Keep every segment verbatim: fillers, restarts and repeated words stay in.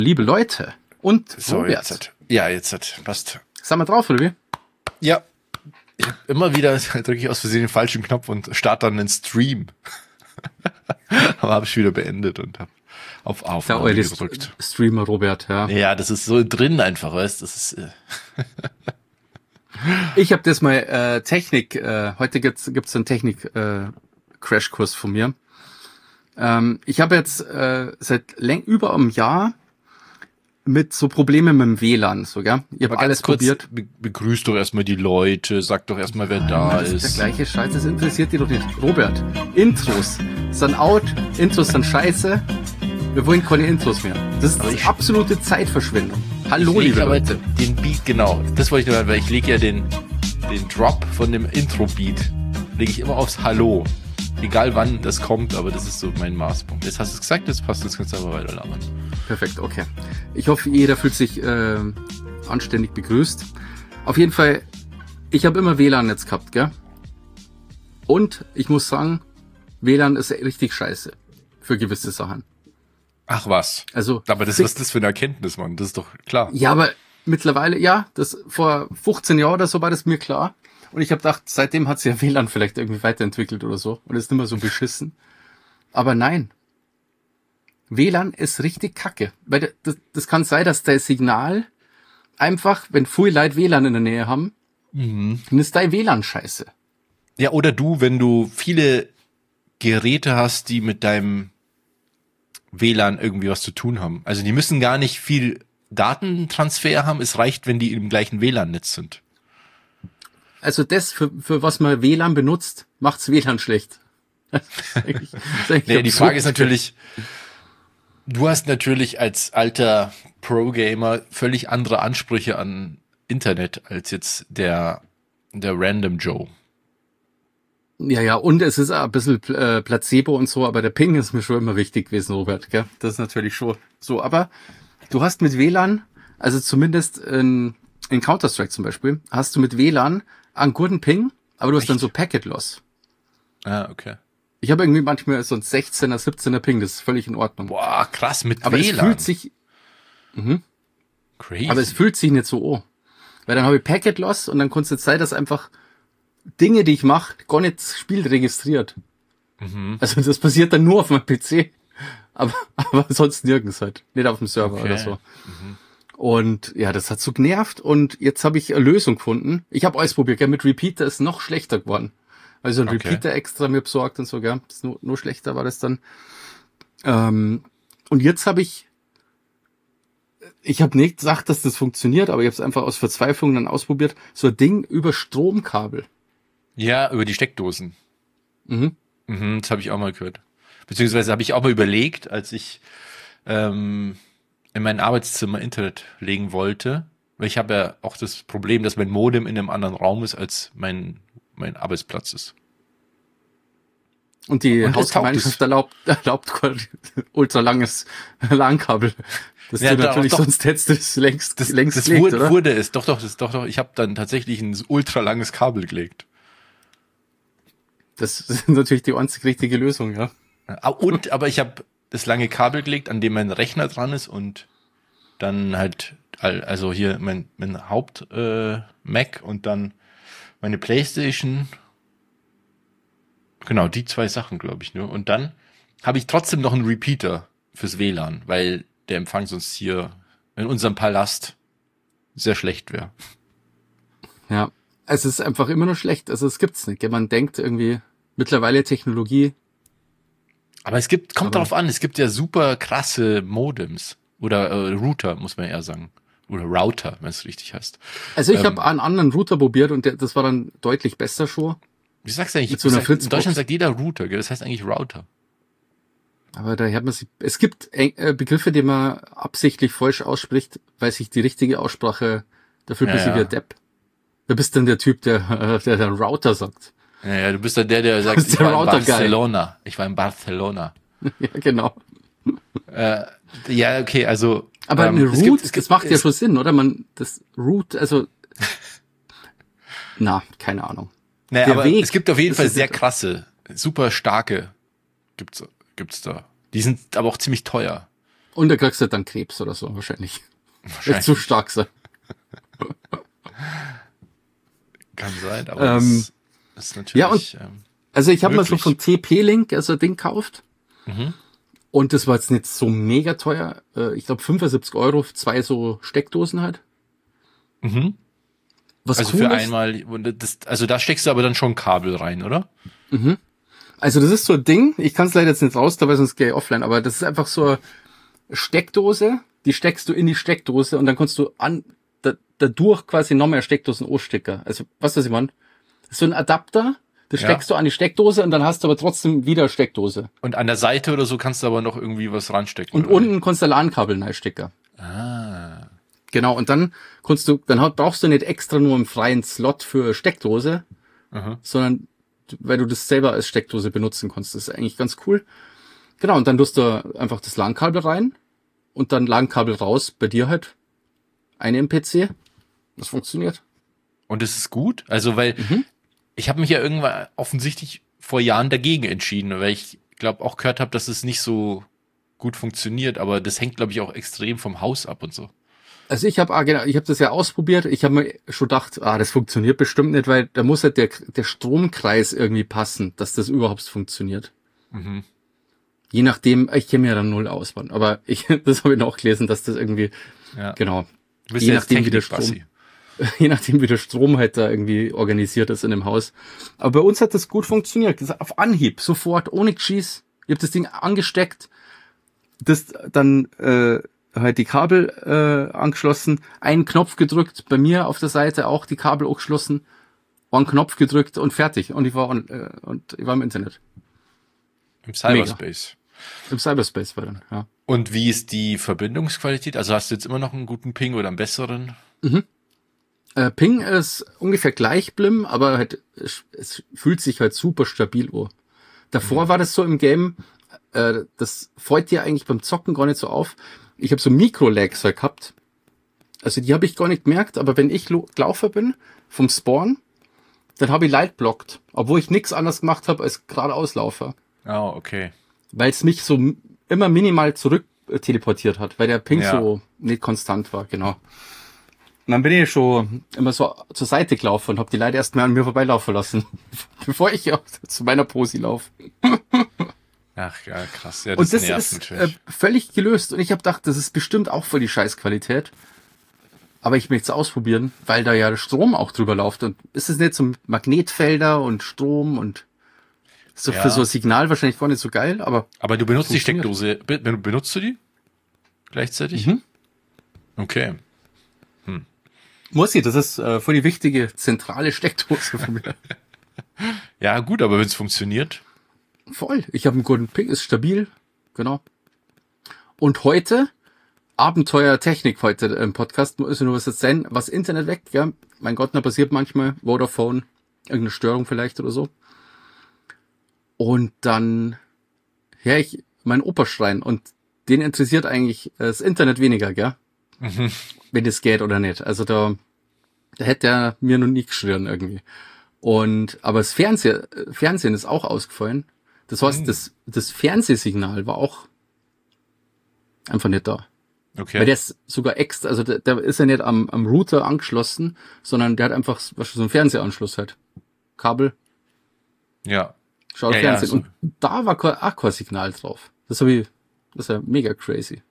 Liebe Leute und so, Robert. Jetzt hat, ja, jetzt hat, passt. Sind wir drauf, oder wie? Ja. Ich hab immer wieder drücke ich aus Versehen den falschen Knopf und starte dann einen Stream. Aber habe ich wieder beendet und habe auf Aufnahme ja, gedrückt. Streamer Robert, ja. Ja, das ist so drin einfach, weißt du? Das ist. Äh ich habe das mal äh, Technik. Äh, heute gibt's gibt's einen Technik äh, Crashkurs von mir. Ähm, ich habe jetzt äh, seit läng über einem Jahr mit so Problemen mit dem W L A N, so, gell? Ich habe alles kurz, probiert. Be- begrüß doch erstmal die Leute, sag doch erstmal, wer da das ist. ist der gleiche Scheiß, das interessiert dich doch nicht. Robert, Intros sind out, Intros sind scheiße. Wir wollen keine Intros mehr. Das ist ich, absolute Zeitverschwendung. Hallo, ich liebe aber Leute. Den Beat, genau, das wollte ich nur, weil ich lege ja den, den Drop von dem Intro-Beat, lege ich immer aufs Hallo. Egal wann das kommt, aber das ist so mein Maßpunkt. Jetzt hast du es gesagt, jetzt passt, jetzt kannst du aber weiter labern. Perfekt, okay. Ich hoffe, jeder fühlt sich äh, anständig begrüßt. Auf jeden Fall, ich habe immer W L A N jetzt gehabt, gell? Und ich muss sagen, W L A N ist richtig scheiße für gewisse Sachen. Ach was. Also, aber das, was ist das für eine Erkenntnis, Mann? Das ist doch klar. Ja, aber mittlerweile, ja, das vor fünfzehn Jahren oder so war das mir klar. Und ich habe gedacht, seitdem hat sich ja W L A N vielleicht irgendwie weiterentwickelt oder so und ist nicht mehr so beschissen. Aber nein. W L A N ist richtig kacke. Weil das, das kann sein, dass dein Signal einfach, wenn viele Leute W L A N in der Nähe haben, mhm. dann ist dein W L A N scheiße. Ja, oder du, wenn du viele Geräte hast, die mit deinem W L A N irgendwie was zu tun haben. Also die müssen gar nicht viel Datentransfer haben. Es reicht, wenn die im gleichen W L A N-Netz sind. Also das, für, für was man W L A N benutzt, macht's W L A N schlecht. Das ist eigentlich, das ist eigentlich nee, die Frage ist natürlich, du hast natürlich als alter Pro-Gamer völlig andere Ansprüche an Internet als jetzt der, der Random Joe. Ja, ja, und es ist auch ein bisschen äh, Placebo und so, aber der Ping ist mir schon immer wichtig gewesen, Robert, gell? Das ist natürlich schon so. Aber du hast mit W L A N, also zumindest in, in Counter-Strike zum Beispiel, hast du mit W L A N einen guten Ping, aber du hast Echt? dann so Packet Loss. Ah, okay. Ich habe irgendwie manchmal so ein sechzehner, siebzehner Ping, das ist völlig in Ordnung. Boah, krass, mit aber W L A N. Aber es fühlt sich, mhm. Crazy. Aber es fühlt sich nicht so an. Weil dann habe ich Packet Loss und dann kann es jetzt sein, dass einfach Dinge, die ich mache, gar nicht das Spiel registriert. Mhm. Also das passiert dann nur auf meinem P C, aber, aber sonst nirgends halt. Nicht auf dem Server okay. oder so. Mhm. Und ja, das hat so genervt und jetzt habe ich eine Lösung gefunden. Ich habe alles probiert, gell? Mit Repeater ist noch schlechter geworden. Also ein okay. Repeater extra mir besorgt und so, gell? Das ist nur, nur schlechter war das dann. Ähm, und jetzt habe ich ich habe nicht gesagt, dass das funktioniert, aber ich habe es einfach aus Verzweiflung dann ausprobiert. So ein Ding über Stromkabel. Ja, über die Steckdosen. Mhm. Mhm, das habe ich auch mal gehört. Beziehungsweise habe ich auch mal überlegt, als ich ähm, in mein Arbeitszimmer Internet legen wollte, weil ich habe ja auch das Problem, dass mein Modem in einem anderen Raum ist, als mein, mein Arbeitsplatz ist. Und die Und Hausgemeinschaft erlaubt, erlaubt ultralanges LAN-Kabel. Das ja, du natürlich, doch, sonst hättest du es längst, das, längst das gelegt, wurde, oder? wurde es. Doch, doch, das, doch, doch. Ich habe dann tatsächlich ein ultralanges Kabel gelegt. Das ist natürlich die einzig richtige Lösung, ja. Und, aber ich habe das lange Kabel gelegt, an dem mein Rechner dran ist und dann halt, also hier mein, mein Haupt äh, Mac und dann meine Playstation. Genau, die zwei Sachen, glaube ich, nur. Und dann habe ich trotzdem noch einen Repeater fürs W L A N, weil der Empfang sonst hier in unserem Palast sehr schlecht wäre. Ja, es ist einfach immer nur schlecht. Also es gibt's nicht. Man denkt irgendwie mittlerweile Technologie. Aber es gibt, kommt darauf an, es gibt ja super krasse Modems oder äh, Router, muss man eher sagen. Oder Router, wenn es richtig heißt. Also ich ähm, habe einen anderen Router probiert und der, das war dann deutlich besser schon. Wie sagst du eigentlich? So sagt, in Deutschland sagt jeder Router, gell? Das heißt eigentlich Router. Aber da hat man sich, es gibt äh, Begriffe, die man absichtlich falsch ausspricht, weil sich die richtige Aussprache, dafür ja, bist du ja. wie ein Depp. Da bist dann der Typ, der, der dann Router sagt. Ja, ja, du bist dann der, der sagt, ich der war in Barcelona. Ich war in Barcelona. Ja, genau. Äh, ja, okay, also. Aber ähm, eine Root, es gibt, es das macht ja schon Sinn, oder? Man, das Root, also, na, keine Ahnung. Naja, der aber Weg, es gibt auf jeden Fall ist sehr krasse, super starke, gibt's, gibt's da. Die sind aber auch ziemlich teuer. Und da kriegst du dann Krebs oder so, wahrscheinlich. Wahrscheinlich. Wird zu stark sein. Kann sein, aber Ähm, das ist natürlich... ja, und- ähm, Also ich habe mal so Möglich. von T P-Link also ein Ding gekauft. mhm. Und das war jetzt nicht so mega teuer. Äh, Ich glaube fünfundsiebzig Euro für zwei so Steckdosen halt. Mhm. Was Also cool für ist. einmal, und das, also da steckst du aber dann schon Kabel rein, oder? Also das ist so ein Ding, ich kann es leider jetzt nicht raus, dabei sonst gehe ich offline, aber das ist einfach so eine Steckdose, die steckst du in die Steckdose und dann kannst du an da, dadurch quasi noch mehr Steckdosen anstecken. Also, was das ich meine? Das ist so ein Adapter, das Ja. steckst du an die Steckdose und dann hast du aber trotzdem wieder eine Steckdose. Und an der Seite oder so kannst du aber noch irgendwie was ranstecken. Und oder? unten kannst du LAN-Kabel reinstecken. Ah. Genau, und dann kannst du, dann hat- brauchst du nicht extra nur einen freien Slot für Steckdose, Aha. sondern weil du das selber als Steckdose benutzen kannst. Das ist eigentlich ganz cool. Genau, und dann tust du einfach das LAN-Kabel rein und dann LAN-Kabel raus, bei dir halt eine im P C. Das funktioniert. Und es ist gut? Also, weil Mhm. ich habe mich ja irgendwann offensichtlich vor Jahren dagegen entschieden, weil ich glaube auch gehört habe, dass es nicht so gut funktioniert, aber das hängt, glaube ich, auch extrem vom Haus ab und so. Also ich habe genau, ich habe das ja ausprobiert. Ich habe mir schon gedacht, ah, das funktioniert bestimmt nicht, weil da muss halt der, der Stromkreis irgendwie passen, dass das überhaupt funktioniert. Mhm. Je nachdem, ich kenne mir ja dann null aus, Mann. Aber ich, das habe ich noch gelesen, dass das irgendwie, Ja. genau, Du bist je ja nachdem, jetzt wie der Technik-Bassi. je nachdem, wie der Strom halt da irgendwie organisiert ist in dem Haus. Aber bei uns hat das gut funktioniert. Das auf Anhieb, sofort, ohne Geschieß. Ich habe das Ding angesteckt, das dann äh, halt die Kabel äh, angeschlossen, einen Knopf gedrückt, bei mir auf der Seite auch die Kabel angeschlossen, einen Knopf gedrückt und fertig. Und ich war on, äh, und ich war im Internet. Im Cyberspace. Im Cyberspace war dann, ja. Und wie ist die Verbindungsqualität? Also hast du jetzt immer noch einen guten Ping oder einen besseren? Äh, Ping ist ungefähr gleich blim, aber halt, es, es fühlt sich halt super stabil an. Davor war das so im Game, äh, das fällt dir eigentlich beim Zocken gar nicht so auf. Ich habe so Mikro-Lags halt gehabt. Also die habe ich gar nicht gemerkt, aber wenn ich lo- gelaufen bin vom Spawn, dann habe ich Light blockt, obwohl ich nichts anderes gemacht habe als geradeaus laufen, Oh, okay. weil es mich so m- immer minimal zurück äh, teleportiert hat, weil der Ping Ja. so nicht konstant war, genau. Und dann bin ich schon immer so zur Seite gelaufen und habe die Leute erst mal an mir vorbeilaufen lassen, bevor ich auch zu meiner Posi laufe. Ach ja, krass. Ja, Und das nervt ist äh, natürlich. völlig gelöst. Und ich habe gedacht, das ist bestimmt auch voll die Scheißqualität. Aber ich möchte es ausprobieren, weil da ja der Strom auch drüber läuft. Und ist es nicht so Magnetfelder und Strom und ist doch Ja. für so ein Signal wahrscheinlich gar nicht so geil, aber Aber du benutzt die funktioniert. Steckdose. Be- ben- Benutzt du die? Gleichzeitig? Mhm. Okay. muss ich, das ist äh, voll die wichtige zentrale Steckdose von mir. Ja, gut, aber wenn es funktioniert. Voll. Ich habe einen guten Ping, ist stabil. Genau. Und heute, Abenteuer Technik heute im Podcast, muss ich nur was erzählen, was Internet weg, ja. Mein Gott, da passiert manchmal Vodafone, irgendeine Störung vielleicht oder so. Und dann höre ich meinen Opa schreien und den interessiert eigentlich äh, das Internet weniger, gell? Mhm. Wenn das geht oder nicht. Also da, da hätte er mir noch nie geschrien irgendwie. Und, aber das Fernsehen, Fernsehen ist auch ausgefallen. Das heißt, Mhm. das, das Fernsehsignal war auch einfach nicht da. Okay. Weil der ist sogar extra, also der, der ist ja nicht am, am Router angeschlossen, sondern der hat einfach was, so einen Fernsehanschluss halt. Kabel, ja. schaut Ja, ja, Fernsehen. so. Und da war kein, auch kein Signal drauf. Das habe ich, das ist ja mega crazy.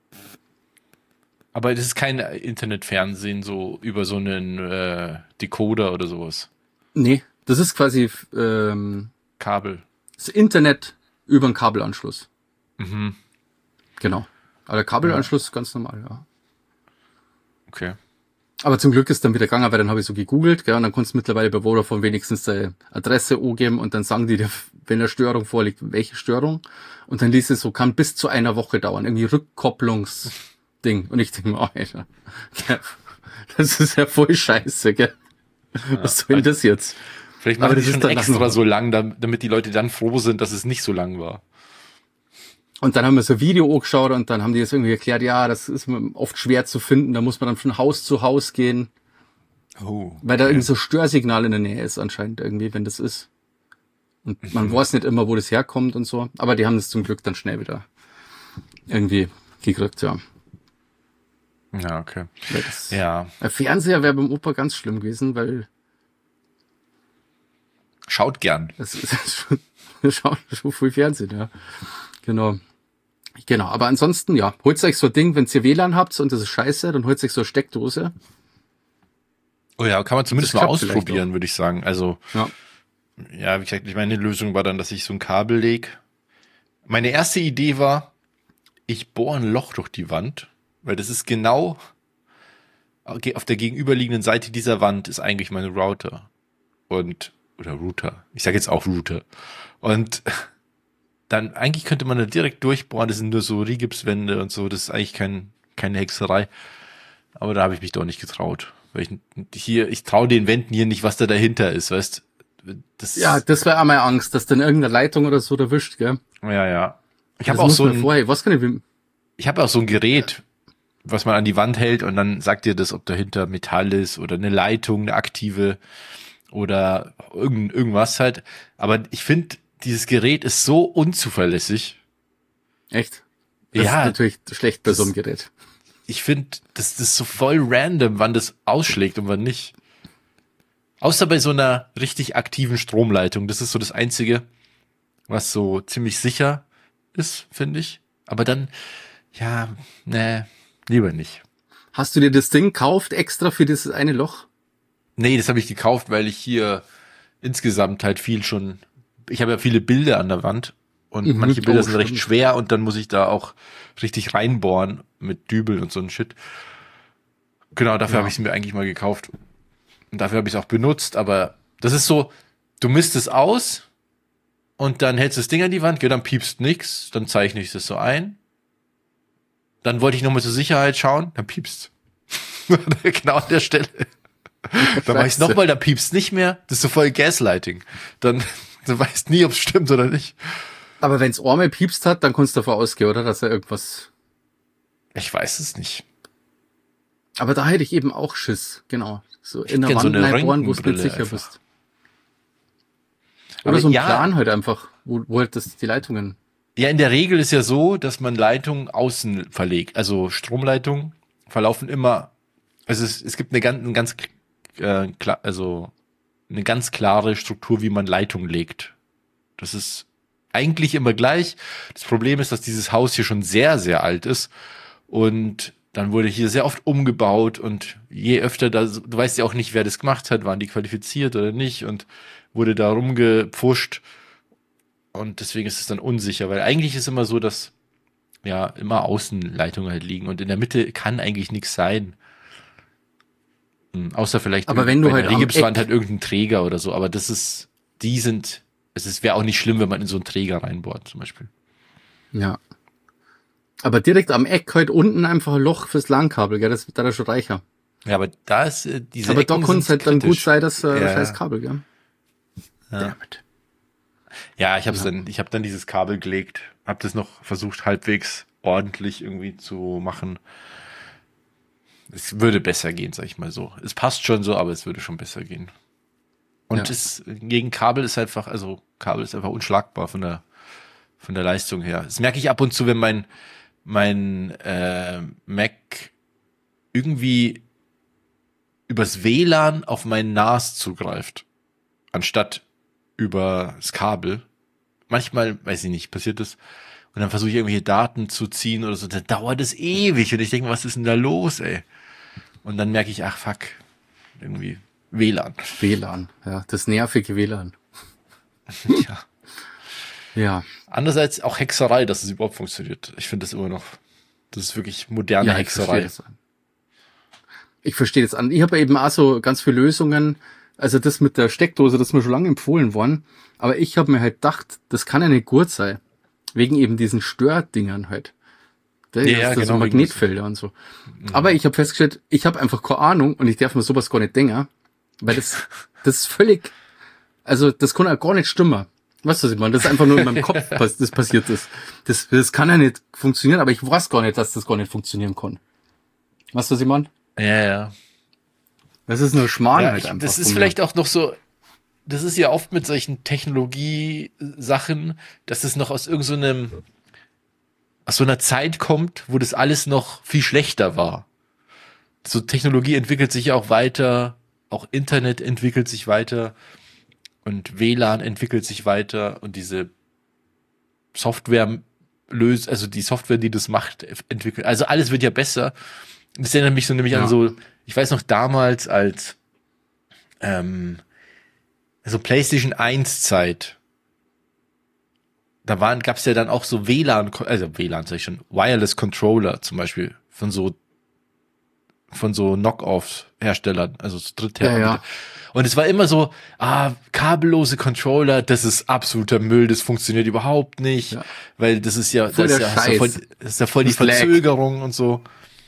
Aber das ist kein Internetfernsehen so über so einen äh, Decoder oder sowas. Nee, das ist quasi ähm, Kabel. das Internet über einen Kabelanschluss. Mhm. Genau. Aber der Kabelanschluss ist ganz normal, ja. Okay. Aber zum Glück ist dann wieder gegangen, weil dann habe ich so gegoogelt, gell, und dann konntest du mittlerweile bei Vodafone wenigstens deine Adresse angeben und dann sagen die dir, wenn eine Störung vorliegt, welche Störung. Und dann liest es so, kann bis zu einer Woche dauern, irgendwie Rückkopplungsding. Und ich denke mir, oh, Alter, gell, das ist ja voll scheiße, gell. Was soll denn das jetzt? Vielleicht Aber machen die das ist schon dann extra noch- so lang, dam- damit die Leute dann froh sind, dass es nicht so lang war. Und dann haben wir so ein Video angeschaut und dann haben die das irgendwie erklärt, ja, das ist oft schwer zu finden, da muss man dann von Haus zu Haus gehen. Oh. Weil da irgendwie so Störsignal in der Nähe ist anscheinend irgendwie, wenn das ist. Und man weiß nicht immer, wo das herkommt und so. Aber die haben das zum Glück dann schnell wieder irgendwie gekriegt, ja. Ja, okay. Das, ja. Der Fernseher wäre beim Opa ganz schlimm gewesen, weil schaut gern. Das ist schon, schaut schon viel Fernsehen, ja. Genau. Genau, aber ansonsten, ja, holt euch so ein Ding, wenn ihr W L A N habt und das ist scheiße, dann holt euch so eine Steckdose. Oh ja, kann man zumindest mal ausprobieren, würde ich sagen. Also, ja. ja, wie gesagt, meine Lösung war dann, dass ich so ein Kabel lege. Meine erste Idee war, ich bohre ein Loch durch die Wand, weil das ist genau auf der gegenüberliegenden Seite dieser Wand ist eigentlich mein Router. Und, oder Router. Ich sage jetzt auch Router. Und dann, eigentlich könnte man da direkt durchbohren, das sind nur so Rigipswände und so, das ist eigentlich kein, keine Hexerei. Aber da habe ich mich doch nicht getraut. Weil ich hier, ich traue den Wänden hier nicht, was da dahinter ist, weißt das ja, das wäre auch meine Angst, dass dann irgendeine Leitung oder so erwischt, gell? Ja, ja. Ich habe auch so ein, vorher, was kann ich, wie, ich habe auch so ein Gerät, was man an die Wand hält und dann sagt dir das, ob dahinter Metall ist oder eine Leitung, eine aktive oder irgend, irgendwas halt. Aber ich finde, dieses Gerät ist so unzuverlässig. Echt? Das ja, ist natürlich schlecht bei so einem Gerät. Ich finde, das, das ist so voll random, wann das ausschlägt und wann nicht. Außer bei so einer richtig aktiven Stromleitung. Das ist so das Einzige, was so ziemlich sicher ist, finde ich. Aber dann, ja, ne, lieber nicht. Hast du dir das Ding gekauft extra für dieses eine Loch? Nee, das habe ich gekauft, weil ich hier insgesamt halt viel schon, ich habe ja viele Bilder an der Wand und mhm, manche Bilder oh, sind recht schwer und dann muss ich da auch richtig reinbohren mit Dübel und so ein Shit. Genau, dafür ja. habe ich es mir eigentlich mal gekauft. Und dafür habe ich es auch benutzt, aber das ist so, du misst es aus und dann hältst du das Ding an die Wand, ja, dann piepst nix, dann zeichne ich das so ein. Dann wollte ich nochmal zur Sicherheit schauen, dann piepst. Genau an der Stelle. Dann mache ich es nochmal, dann piepst nicht mehr. Das ist so voll Gaslighting. Dann du weißt nie, ob es stimmt oder nicht. Aber wenn es einmal piepst hat, dann kannst du davon ausgehen, oder? Dass er irgendwas... Ich weiß es nicht. Aber da hätte ich eben auch Schiss, genau. So in der Wand reinbohren, wo du nicht sicher einfach. bist. Oder aber so ein ja, Plan halt einfach, wo, wo halt das die Leitungen... Ja, in der Regel ist ja so, dass man Leitungen außen verlegt. Also Stromleitungen verlaufen immer... Also es, es gibt eine ganz, eine ganz äh, klar, also eine ganz klare Struktur, wie man Leitungen legt. Das ist eigentlich immer gleich. Das Problem ist, dass dieses Haus hier schon sehr, sehr alt ist und dann wurde hier sehr oft umgebaut und je öfter da, du weißt ja auch nicht, wer das gemacht hat, waren die qualifiziert oder nicht und wurde da rumgepfuscht und deswegen ist es dann unsicher, weil eigentlich ist immer so, dass ja immer Außenleitungen halt liegen und in der Mitte kann eigentlich nichts sein. Hm, außer vielleicht aber wenn du bei halt der Rigipswand halt irgendein Träger oder so, aber das ist, die sind, es wäre auch nicht schlimm, wenn man in so einen Träger reinbohrt zum Beispiel. Ja. Aber direkt am Eck halt unten einfach ein Loch fürs LAN-Kabel, gell, das wird da schon reicher. Ja, aber da ist äh, diese aber da kann es halt dann gut sein, dass äh, ja. scheiß Kabel, gell. Ja. Damit. Ja, ich hab's ja. dann, ich habe dann dieses Kabel gelegt, habe das noch versucht halbwegs ordentlich irgendwie zu machen. Es würde besser gehen, sag ich mal so. Es passt schon so, aber es würde schon besser gehen. Und ja. es, gegen Kabel ist einfach, also Kabel ist einfach unschlagbar von der von der Leistung her. Das merke ich ab und zu, wenn mein mein äh, Mac irgendwie übers W L A N auf mein N A S zugreift, anstatt über das Kabel. Manchmal, weiß ich nicht, passiert das. Und dann versuche ich irgendwelche Daten zu ziehen oder so, dann dauert es ewig. Und ich denke, was ist denn da los, ey? Und dann merke ich, ach fuck, irgendwie W L A N. W L A N, ja, das nervige W L A N. Ja. Ja. Andererseits auch Hexerei, dass es überhaupt funktioniert. Ich finde das immer noch, das ist wirklich moderne ja, Hexerei. Ich verstehe, ich verstehe das an. Ich habe eben auch so ganz viele Lösungen. Also das mit der Steckdose, das ist mir schon lange empfohlen worden. Aber ich habe mir halt gedacht, das kann ja nicht gut sein. Wegen eben diesen Stördingern halt. Da ja, ja, genau, so Magnetfelder und so. Mhm. Aber ich habe festgestellt, ich habe einfach keine Ahnung und ich darf mir sowas gar nicht denken. Weil das, das ist völlig, also das kann ja gar nicht stimmen. Weißt du, was ich meine? Das ist einfach nur in meinem Kopf, was das passiert ist. Das, das kann ja nicht funktionieren, aber ich weiß gar nicht, dass das gar nicht funktionieren kann. Weißt du, was ich meine? Ja, ja. Das ist nur Schmarrn ja, halt ich, einfach. Das ist vielleicht auch noch so, das ist ja oft mit solchen Technologie-Sachen, dass es noch aus irgendeinem, so aus so einer Zeit kommt, wo das alles noch viel schlechter war. So Technologie entwickelt sich auch weiter, auch Internet entwickelt sich weiter und W L A N entwickelt sich weiter und diese Software löst, also die Software, die das macht, entwickelt. Also alles wird ja besser. Das erinnert mich so nämlich ja. an so, ich weiß noch damals als ähm, also PlayStation eins Zeit, da waren, gab's ja dann auch so W L A N, also W L A N sag ich schon, Wireless Controller zum Beispiel von so von so Knock-off-Herstellern, also so Dritthersteller. Ja, ja. Und es war immer so, ah, kabellose Controller, das ist absoluter Müll, das funktioniert überhaupt nicht, ja. weil das ist ja, das ist ja, ist ja voll, das ist ja voll die Verzögerung lag. Und so.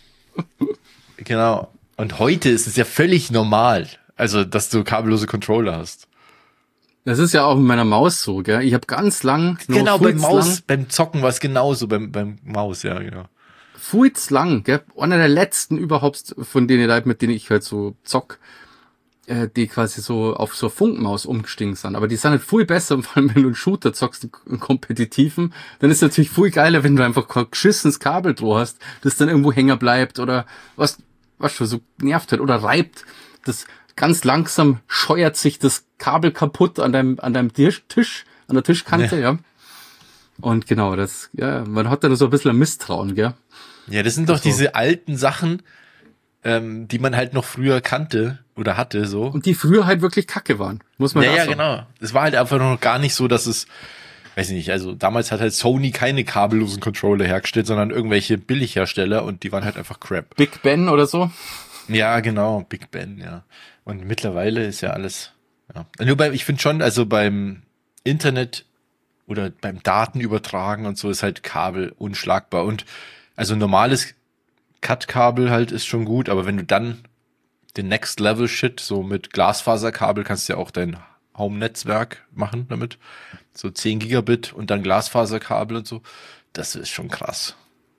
Genau. Und heute ist es ja völlig normal, also, dass du kabellose Controller hast. Das ist ja auch mit meiner Maus so, gell? Ich habe ganz lang... Genau, beim Maus, lang, beim Zocken war es genauso, beim, beim Maus, ja, genau. Fuiz lang, gell? Einer der letzten überhaupt von denen Leuten, mit denen ich halt so zock, äh, die quasi so auf so Funkmaus umgestiegen sind. Aber die sind halt viel besser, vor allem wenn du einen Shooter zockst, einen kompetitiven, dann ist es natürlich viel geiler, wenn du einfach kein geschissenes Kabel drauf hast, das dann irgendwo hängen bleibt oder was, was schon so nervt hat oder reibt. Das ganz langsam scheuert sich das Kabel kaputt an deinem, an deinem Tisch, Tisch an der Tischkante, ja. ja. Und genau, das, ja, man hat dann so ein bisschen ein Misstrauen, gell. Ja, das sind doch so diese alten Sachen, ähm, die man halt noch früher kannte oder hatte, so. Und die früher halt wirklich kacke waren, muss man ja, ja sagen. Ja, genau. Es war halt einfach noch gar nicht so, dass es, weiß ich nicht, also damals hat halt Sony keine kabellosen Controller hergestellt, sondern irgendwelche Billighersteller und die waren halt einfach crap. Big Ben oder so? Ja, genau, Big Ben, ja. Und mittlerweile ist ja alles, ja. Nur bei, ich finde schon, also beim Internet oder beim Datenübertragen und so ist halt Kabel unschlagbar und also normales Cut-Kabel halt ist schon gut, aber wenn du dann den Next Level Shit, so mit Glasfaserkabel kannst du ja auch dein Home-Netzwerk machen damit, so zehn Gigabit und dann Glasfaserkabel und so, das ist schon krass.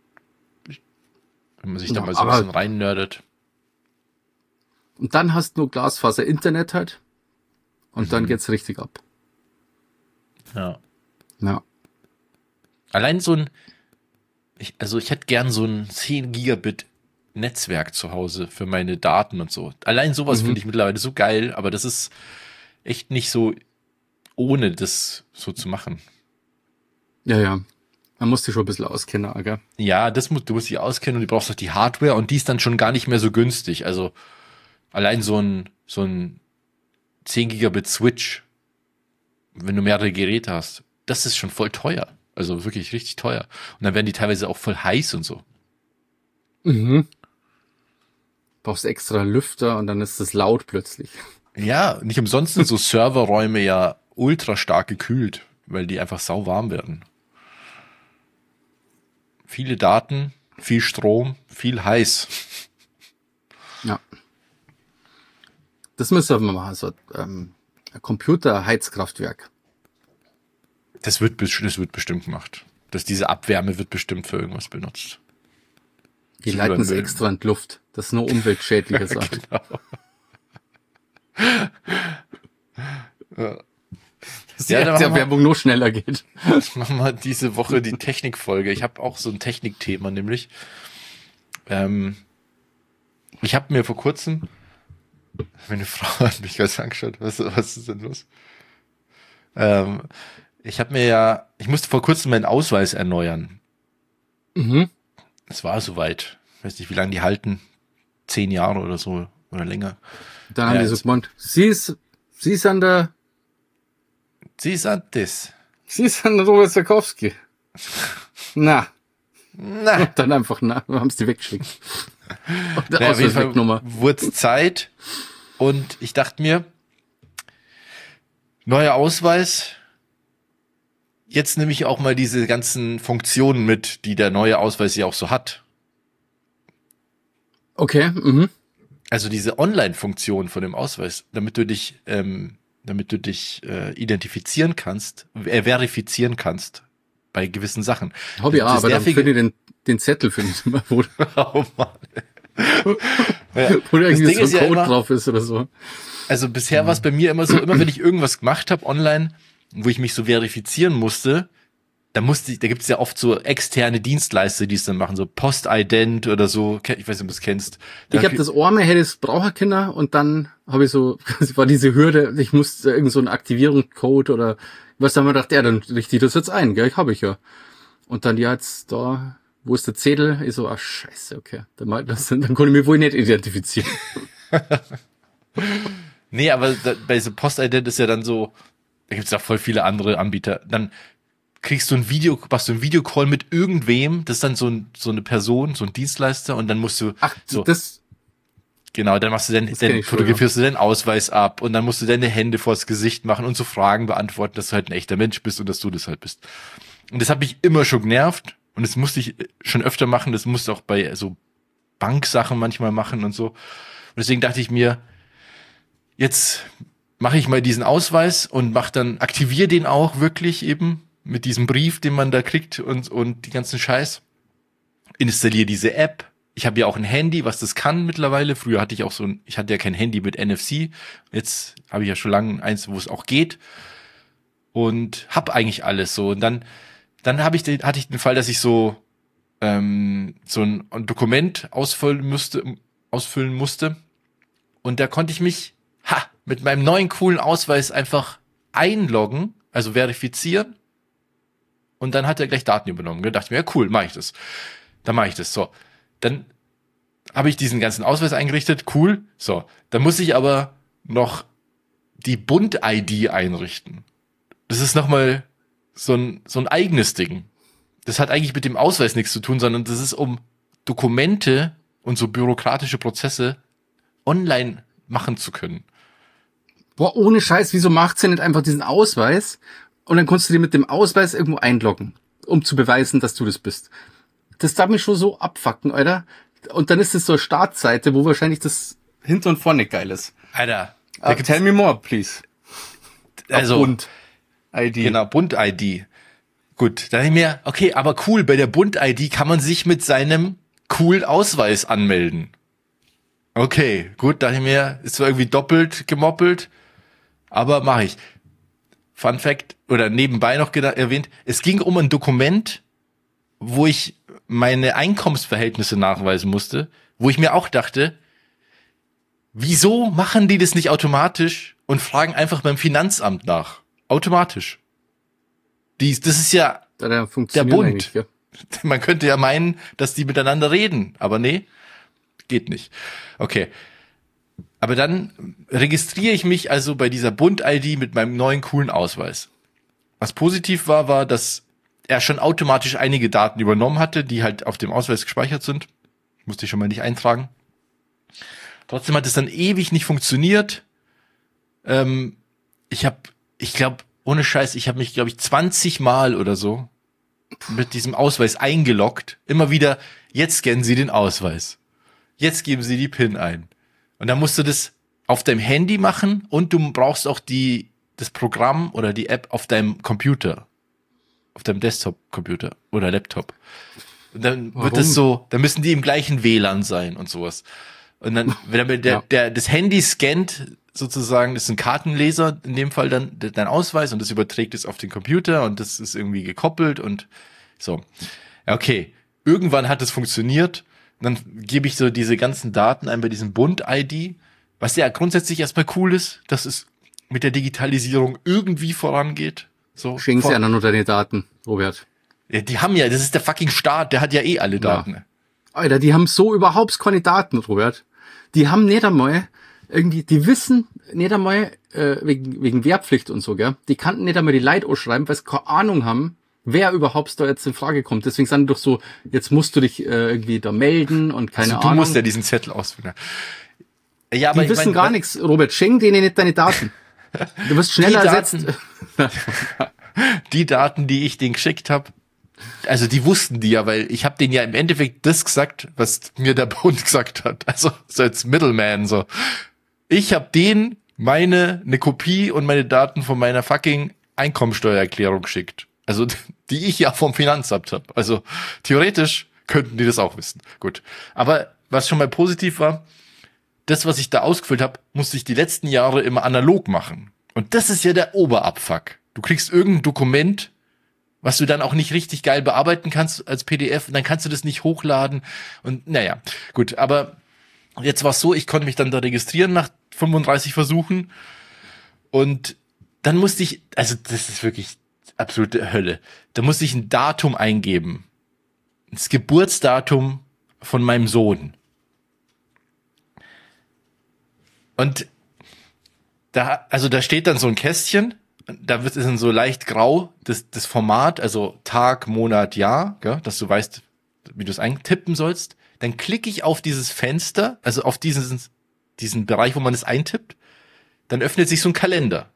Wenn man sich da ja, mal so ein bisschen reinnördet. Und dann hast du nur Glasfaser-Internet halt und mhm. dann geht's richtig ab. Ja. Ja. Allein so ein Ich, also ich hätte gern so ein zehn Gigabit Netzwerk zu Hause für meine Daten und so. Allein sowas mhm. finde ich mittlerweile so geil, aber das ist echt nicht so, ohne das so zu machen. Ja, ja. Man muss dich schon ein bisschen auskennen, gell? Ja, das muss, du musst dich auskennen und du brauchst auch die Hardware und die ist dann schon gar nicht mehr so günstig. Also allein so ein, so ein zehn Gigabit Switch, wenn du mehrere Geräte hast, das ist schon voll teuer. Also wirklich richtig teuer. Und dann werden die teilweise auch voll heiß und so. Mhm. Brauchst extra Lüfter und dann ist es laut plötzlich. Ja, nicht umsonst sind so Serverräume ja ultra stark gekühlt, weil die einfach sauwarm werden. Viele Daten, viel Strom, viel heiß. Ja. Das müsste man machen, so ähm, ein Computerheizkraftwerk. Das wird, das wird bestimmt gemacht. Dass diese Abwärme wird bestimmt für irgendwas benutzt. Die so leiten es extra in die Luft. Das ist nur umweltschädliche Sache. Genau. Ja. Dass die ja, der Werbung nur schneller geht. Machen wir diese Woche die Technikfolge. Ich habe auch so ein Technikthema, nämlich ähm, ich habe mir vor kurzem, meine Frau hat mich ganz angeschaut, was, was ist denn los? Ähm, ich habe mir ja, ich musste vor kurzem meinen Ausweis erneuern. Mhm. Es war soweit. Ich weiß nicht, wie lange die halten. Zehn Jahre oder so oder länger. Dann haben ja, die so gemeint, sie ist, sie ist an der Sie ist an das. Sie ist an der Robert Sarkowski. Na. Na. Und dann einfach, na, haben sie die weggeschickt. Und der Ausweiswegnummer. Wurde Zeit und ich dachte mir, neuer Ausweis, jetzt nehme ich auch mal diese ganzen Funktionen mit, die der neue Ausweis ja auch so hat. Okay, mhm. Also diese Online-Funktion von dem Ausweis, damit du dich, ähm, damit du dich äh, identifizieren kannst, äh, verifizieren kannst bei gewissen Sachen. Hobby, ja, aber dann finde ich den, den Zettel für mich immer, wo, oh Mann. Ja, wo da irgendwie so ein Code ja immer, drauf ist oder so. Also bisher war es bei mir immer so, immer wenn ich irgendwas gemacht habe online, wo ich mich so verifizieren musste, da musste ich, da gibt's ja oft so externe Dienstleister, die es dann machen, so Postident oder so, ich weiß nicht, ob du das kennst. Da ich habe das Arme, hätte es Braucherkinder und dann habe ich so, es war diese Hürde, ich musste irgend so einen Aktivierungscode oder was, da haben wir gedacht, ja, dann richte ich das jetzt ein, gell, ich habe ich ja. Und dann, ja, jetzt da, wo ist der Zettel? Ich so, ach scheiße, okay, dann, mal das, dann konnte ich mich wohl nicht identifizieren. Nee, aber da, bei so Postident ist ja dann so, da gibt's ja voll viele andere Anbieter, dann kriegst du ein Video, machst du ein Videocall mit irgendwem, das ist dann so, ein, so eine Person, so ein Dienstleister und dann musst du Ach, so, das, genau, dann machst du dann, dann fotografierst du deinen Ausweis ab und dann musst du deine Hände vors Gesicht machen und so Fragen beantworten, dass du halt ein echter Mensch bist und dass du das halt bist. Und das hat mich immer schon genervt und das musste ich schon öfter machen, das musste auch bei so Banksachen manchmal machen und so. Und deswegen dachte ich mir, jetzt mache ich mal diesen Ausweis und mach dann, aktiviere den auch wirklich eben mit diesem Brief, den man da kriegt und, und die ganzen Scheiß. Installiere diese App. Ich habe ja auch ein Handy, was das kann mittlerweile. Früher hatte ich auch so ein, ich hatte ja kein Handy mit N F C. Jetzt habe ich ja schon lange eins, wo es auch geht. Und hab eigentlich alles so. Und dann, dann habe ich den, hatte ich den Fall, dass ich so, ähm, so ein, ein Dokument ausfüllen musste, ausfüllen musste. Und da konnte ich mich, ha, mit meinem neuen coolen Ausweis einfach einloggen, also verifizieren. Und dann hat er gleich Daten übernommen. Da dachte ich mir, ja cool, mache ich das. Dann mache ich das. So, dann habe ich diesen ganzen Ausweis eingerichtet. Cool. So, dann muss ich aber noch die Bund-I D einrichten. Das ist nochmal so ein, so ein eigenes Ding. Das hat eigentlich mit dem Ausweis nichts zu tun, sondern das ist, um Dokumente und so bürokratische Prozesse online machen zu können. Boah, ohne Scheiß, wieso macht sie nicht einfach diesen Ausweis und dann kannst du dir mit dem Ausweis irgendwo einloggen, um zu beweisen, dass du das bist. Das darf mich schon so abfucken, Alter. Und dann ist es so eine Startseite, wo wahrscheinlich das hinten und vorne geil ist. Alter. Uh, tell me more, please. Also, Bund-I D. Genau, Bund-I D. Gut, dann dachte ich mir, okay, aber cool, bei der Bund-I D kann man sich mit seinem coolen Ausweis anmelden. Okay, gut, dachte ich mir, ist zwar irgendwie doppelt gemoppelt, aber mache ich. Fun Fact, oder nebenbei noch erwähnt, es ging um ein Dokument, wo ich meine Einkommensverhältnisse nachweisen musste, wo ich mir auch dachte, wieso machen die das nicht automatisch und fragen einfach beim Finanzamt nach? Automatisch. Die, das ist ja der, der Bund. Ja. Man könnte ja meinen, dass die miteinander reden, aber nee, geht nicht. Okay. Aber dann registriere ich mich also bei dieser Bund-I D mit meinem neuen coolen Ausweis. Was positiv war, war, dass er schon automatisch einige Daten übernommen hatte, die halt auf dem Ausweis gespeichert sind. Musste ich schon mal nicht eintragen. Trotzdem hat es dann ewig nicht funktioniert. Ähm, ich habe, ich glaube, ohne Scheiß, ich habe mich, glaube ich, zwanzig Mal oder so mit diesem Ausweis eingeloggt. Immer wieder, jetzt scannen Sie den Ausweis. Jetzt geben Sie die PIN ein. Und dann musst du das auf deinem Handy machen und du brauchst auch die, das Programm oder die App auf deinem Computer. Auf deinem Desktop-Computer oder Laptop. Und dann Warum? wird das so, dann müssen die im gleichen W L A N sein und sowas. Und dann, wenn der, ja. der, das Handy scannt, sozusagen, das ist ein Kartenleser, in dem Fall dann dein Ausweis und das überträgt es auf den Computer und das ist irgendwie gekoppelt und so. Okay, irgendwann hat es funktioniert. Und dann gebe ich so diese ganzen Daten ein bei diesem Bund-I D, was ja grundsätzlich erstmal cool ist, dass es mit der Digitalisierung irgendwie vorangeht. So Schenkst ja dann nur deine Daten, Robert. Ja, die haben ja, das ist der fucking Staat, der hat ja eh alle Daten. Ja. Alter, die haben so überhaupt keine Daten, Robert. Die haben nicht einmal irgendwie, die wissen nicht einmal, äh, wegen, wegen Wehrpflicht und so, gell? Die kannten nicht einmal die Leute ausschreiben, weil sie keine Ahnung haben, wer überhaupt da jetzt in Frage kommt. Deswegen sind doch so, jetzt musst du dich äh, irgendwie da melden und keine also, Ahnung. Du musst ja diesen Zettel ausfüllen. Ja, aber die wissen mein, gar nichts, Robert. Schenk denen nicht deine Daten. Du wirst schneller ersetzt. Die Daten, die ich denen geschickt habe, also die wussten die ja, weil ich habe denen ja im Endeffekt das gesagt, was mir der Bund gesagt hat. Also so als Middleman so. Ich habe denen meine eine Kopie und meine Daten von meiner fucking Einkommensteuererklärung geschickt. Also die ich ja vom Finanzamt habe. Also theoretisch könnten die das auch wissen. Gut. Aber was schon mal positiv war, das, was ich da ausgefüllt habe, musste ich die letzten Jahre immer analog machen. Und das ist ja der Oberabfuck. Du kriegst irgendein Dokument, was du dann auch nicht richtig geil bearbeiten kannst als P D F, und dann kannst du das nicht hochladen und naja, gut, aber jetzt war es so, ich konnte mich dann da registrieren nach fünfunddreißig Versuchen und dann musste ich, also das ist wirklich absolute Hölle, da musste ich ein Datum eingeben, das Geburtsdatum von meinem Sohn. Und da, also da steht dann so ein Kästchen, da wird es dann so leicht grau, das, das Format, also Tag, Monat, Jahr, gell, dass du weißt, wie du es eintippen sollst. Dann klicke ich auf dieses Fenster, also auf diesen, diesen Bereich, wo man es eintippt. Dann öffnet sich so ein Kalender.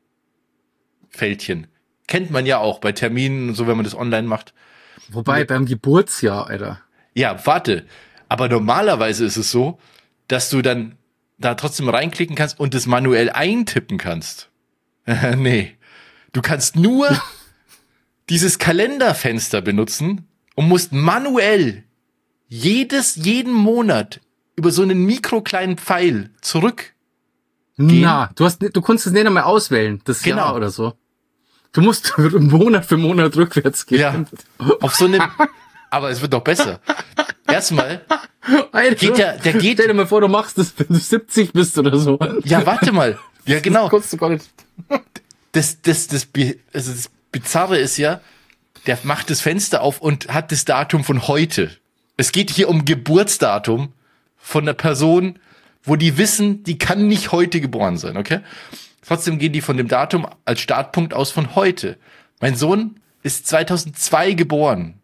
Fältchen. Kennt man ja auch bei Terminen und so, wenn man das online macht. Wobei, und, beim Geburtsjahr, Alter. Ja, warte. Aber normalerweise ist es so, dass du dann da trotzdem reinklicken kannst und das manuell eintippen kannst. Nee. Du kannst nur dieses Kalenderfenster benutzen und musst manuell jedes, jeden Monat über so einen mikrokleinen Pfeil zurück. Na, du hast, du konntest es nicht einmal auswählen, das genau. Jahr oder so. Du musst Monat für Monat rückwärts gehen. Ja, auf so einem, aber es wird doch besser. Erstmal Alter, geht ja, der geht. Stell dir mal vor, du machst das, wenn du siebzig bist oder so. Ja, warte mal. Ja, genau. Das konntest du gar nicht. Das, das, das, also das Bizarre ist ja, der macht das Fenster auf und hat das Datum von heute. Es geht hier um Geburtsdatum von einer Person, wo die wissen, die kann nicht heute geboren sein, okay? Trotzdem gehen die von dem Datum als Startpunkt aus von heute. Mein Sohn ist zweitausendzwei geboren.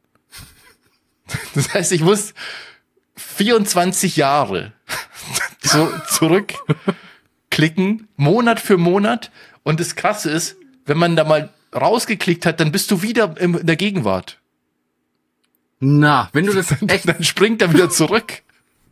Das heißt, ich muss vierundzwanzig Jahre zu, zurückklicken, Monat für Monat. Und das Krasse ist, wenn man da mal rausgeklickt hat, dann bist du wieder in der Gegenwart. Na, wenn du das echt... Dann springt er wieder zurück.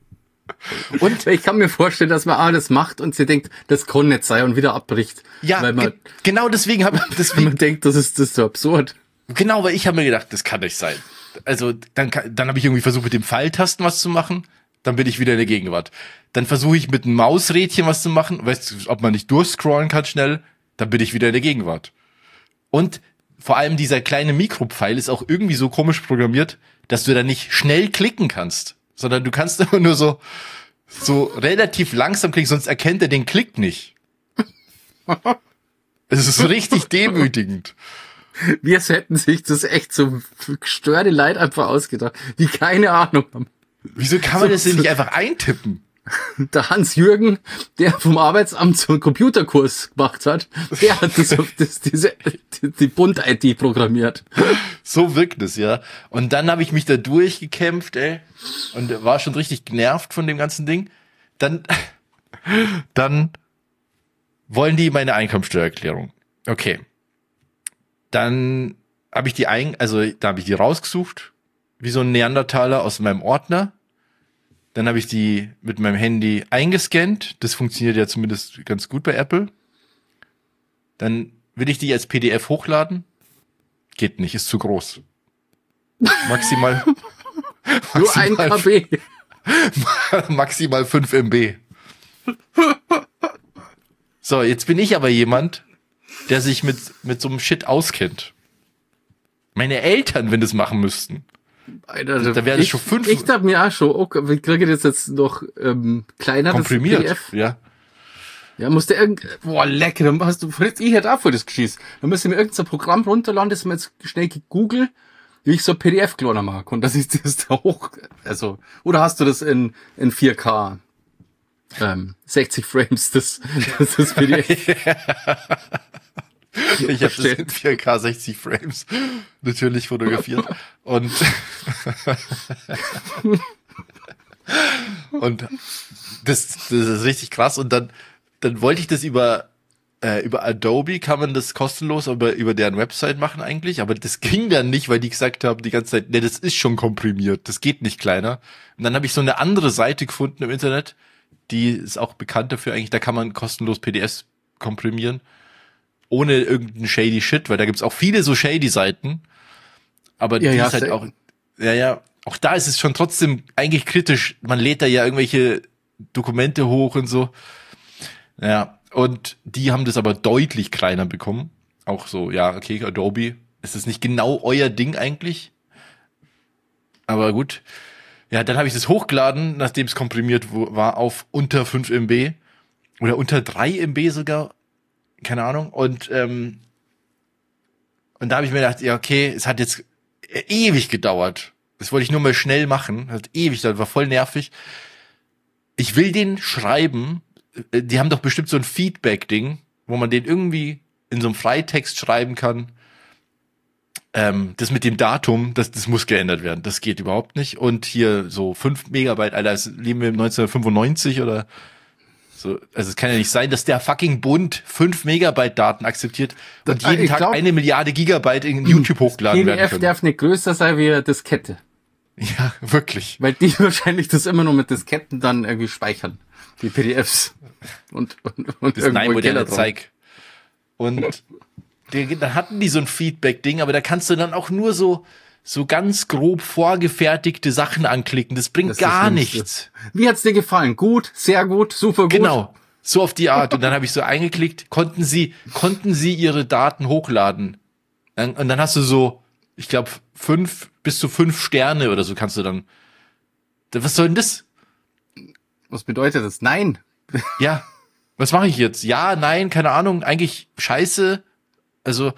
Und ich kann mir vorstellen, dass man alles macht und sie denkt, das kann nicht sein und wieder abbricht. Ja, weil man, ge- genau deswegen habe ich... Deswegen, man denkt, das ist, das ist so absurd. Genau, weil ich habe mir gedacht, das kann nicht sein. Also dann, dann habe ich irgendwie versucht, mit dem Pfeiltasten was zu machen. Dann bin ich wieder in der Gegenwart. Dann versuche ich mit einem Mausrädchen was zu machen. Weißt du, ob man nicht durchscrollen kann schnell? Dann bin ich wieder in der Gegenwart. Und vor allem dieser kleine Mikropfeil ist auch irgendwie so komisch programmiert, dass du da nicht schnell klicken kannst, sondern du kannst immer nur so, so relativ langsam klicken, sonst erkennt er den Klick nicht. Es ist richtig demütigend. Wir hätten sich das echt so gestörte Leid einfach ausgedacht, die keine Ahnung haben. Wieso kann man das denn nicht einfach eintippen? Der Hans-Jürgen, der vom Arbeitsamt so einen Computerkurs gemacht hat, der hat das, das, diese, die, die Bund-I T programmiert. So wirkt es, ja. Und dann habe ich mich da durchgekämpft, ey, und war schon richtig genervt von dem ganzen Ding. Dann, dann wollen die meine Einkommensteuererklärung. Okay. Dann habe ich die ein, also da habe ich die rausgesucht, wie so ein Neandertaler aus meinem Ordner. Dann habe ich die mit meinem Handy eingescannt. Das funktioniert ja zumindest ganz gut bei Apple. Dann will ich die als P D F hochladen. Geht nicht, ist zu groß. Maximal. Nur ein K B. Maximal fünf Megabyte. So, jetzt bin ich aber jemand, der sich mit, mit so einem Shit auskennt. Meine Eltern, wenn das machen müssten. Alter, da wäre das ich, schon fünf. Ich dachte mir auch schon, okay, wie kriege ich das jetzt noch ähm, kleiner, komprimiert, das P D F? Ja. Ja, musste irgend, boah, lecker, dann hast du, ich hätte auch voll das Geschiss. Dann müsste mir irgendein Programm runterladen, das mir jetzt schnell gegoogelt, wie ich so ein P D F kloner mag und das ist das da hoch, also, oder hast du das in, in vier K? Ähm, sechzig Frames, das, das, das P D F. Ich habe das in vier K sechzig Frames natürlich fotografiert und und das, das ist richtig krass und dann dann wollte ich das über äh, über Adobe kann man das kostenlos aber über deren Website machen eigentlich, aber das ging dann nicht, weil die gesagt haben die ganze Zeit, ne, das ist schon komprimiert, das geht nicht kleiner. Und dann habe ich so eine andere Seite gefunden im Internet, die ist auch bekannt dafür eigentlich, da kann man kostenlos P D Fs komprimieren. Ohne irgendeinen shady Shit, weil da gibt's auch viele so shady Seiten. Aber ja, die ja, ist halt auch, ja, ja, auch da ist es schon trotzdem eigentlich kritisch. Man lädt da ja irgendwelche Dokumente hoch und so. Ja, und die haben das aber deutlich kleiner bekommen. Auch so, ja, okay, Adobe, Ist das nicht genau euer Ding eigentlich? Aber gut. Ja, dann habe ich das hochgeladen, nachdem es komprimiert war, auf unter fünf Megabyte oder unter drei Megabyte sogar. Keine Ahnung. Und, ähm, und da habe ich mir gedacht, ja, okay, es hat jetzt ewig gedauert. Das wollte ich nur mal schnell machen. Hat ewig, das war voll nervig. Ich will den schreiben. Die haben doch bestimmt so ein Feedback-Ding, wo man den irgendwie in so einem Freitext schreiben kann. Ähm, das mit dem Datum, das, das muss geändert werden. Das geht überhaupt nicht. Und hier so fünf Megabyte, Alter, das leben wir im neunzehnhundertfünfundneunzig oder so. Also es kann ja nicht sein, dass der fucking Bund fünf Megabyte Daten akzeptiert und jeden ich Tag glaub, eine Milliarde Gigabyte in YouTube hochladen werden P D F können. darf nicht größer sein wie eine Diskette. Ja, wirklich. Weil die wahrscheinlich das immer nur mit Disketten dann irgendwie speichern. Die P D Fs. Und, und, und das nein-moderne Zeig. Und die, dann hatten die so ein Feedback-Ding, aber da kannst du dann auch nur so, so ganz grob vorgefertigte Sachen anklicken. Das bringt das gar nichts. Wie hat's dir gefallen? Gut, sehr gut, super gut. Genau, so auf die Art. Und dann habe ich so eingeklickt, konnten sie, konnten sie ihre Daten hochladen. Und dann hast du so, ich glaube, fünf bis zu fünf Sterne oder so kannst du dann. Was soll denn das? Was bedeutet das? Nein. Ja, was mache ich jetzt? Ja, nein, keine Ahnung, eigentlich scheiße. Also,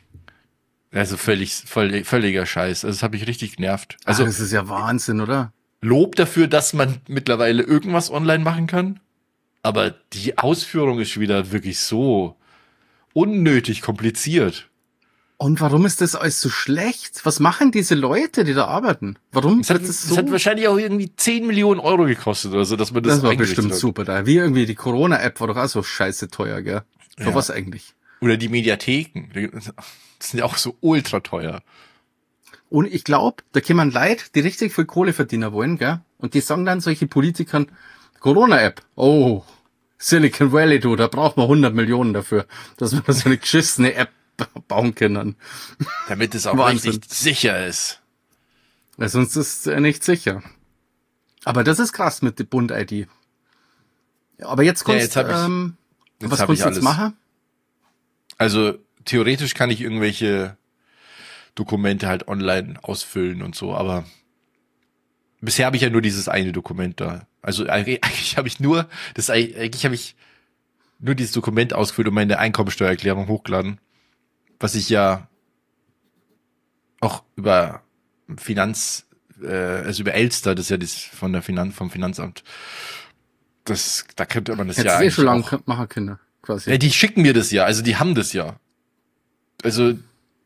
also völlig, völlig völliger Scheiß. Also das habe ich richtig genervt. Also Ach, das ist ja Wahnsinn, oder? Lob dafür, dass man mittlerweile irgendwas online machen kann. Aber die Ausführung ist wieder wirklich so unnötig kompliziert. Und warum ist das alles so schlecht? Was machen diese Leute, die da arbeiten? Warum? Es hat, das, so? hat wahrscheinlich auch irgendwie zehn Millionen Euro gekostet oder so, dass man das Das war bestimmt hat. super da. Wie irgendwie die Corona-App war doch auch so scheiße teuer, gell? Für Ja. was eigentlich? Oder die Mediatheken. Das sind ja auch so ultra teuer. Und ich glaube, da kommen Leute, die richtig viel Kohle verdienen wollen, gell? Und die sagen dann solche Politikern, Corona-App, oh, Silicon Valley, du, da braucht man hundert Millionen dafür, dass wir so eine geschissene App bauen können. Damit es auch Wahnsinn. richtig sicher ist. Weil sonst ist es nicht sicher. Aber das ist krass mit der Bund-I D. Ja, aber jetzt Ja, kannst jetzt hab ich- ähm, jetzt was hab kannst ich du jetzt alles. machen? Also theoretisch kann ich irgendwelche Dokumente halt online ausfüllen und so, aber bisher habe ich ja nur dieses eine Dokument da. Also eigentlich, eigentlich habe ich nur, das eigentlich habe ich nur dieses Dokument ausgefüllt und meine Einkommensteuererklärung hochgeladen, was ich ja auch über Finanz, äh, also über Elster, das ist ja das von der Finanz, vom Finanzamt. Das, da könnte man das Hättest ja du eh eigentlich schon lange auch. machen können, quasi. Ja, die schicken mir das ja, also die haben das ja. Also